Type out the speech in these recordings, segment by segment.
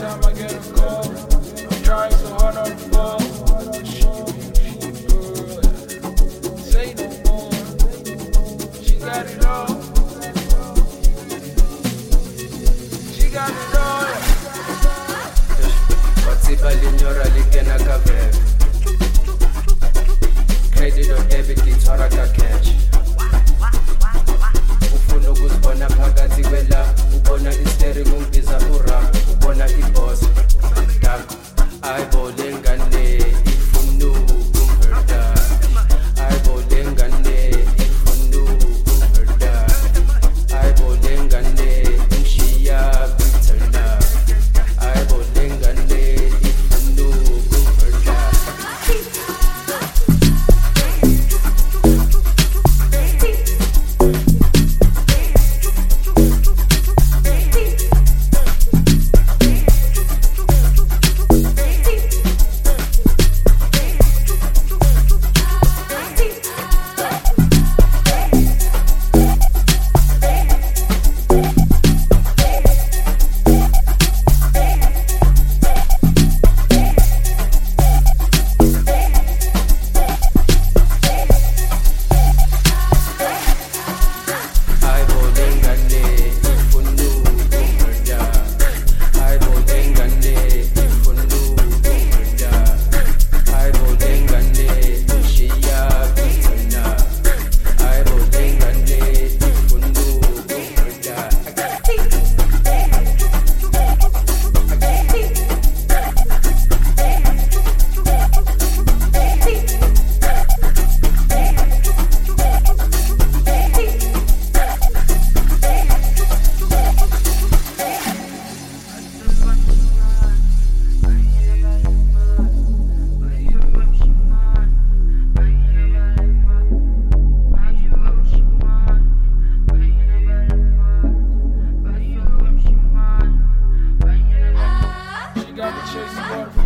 time I get a call, I'm trying so hard not to fall. Say no more. She got it all. She got it all. Whatever linyora likena kaveve. Credit or debit itwara ka cash. Ufuna ukuzibona phakathi kwela, ubona i-steering ungibiza ura, ubona i-boss. Dark, ayibole ngane, ifuna ukungihurta. Ayibole ngane, ifuna ukungihurta. Ayibole ngane, ingishiya bithela. Ayibole ngane, ifuna ukungihurta.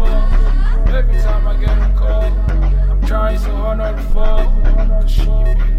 Every time I get a call, I'm trying so hard not to fall. 'Cause she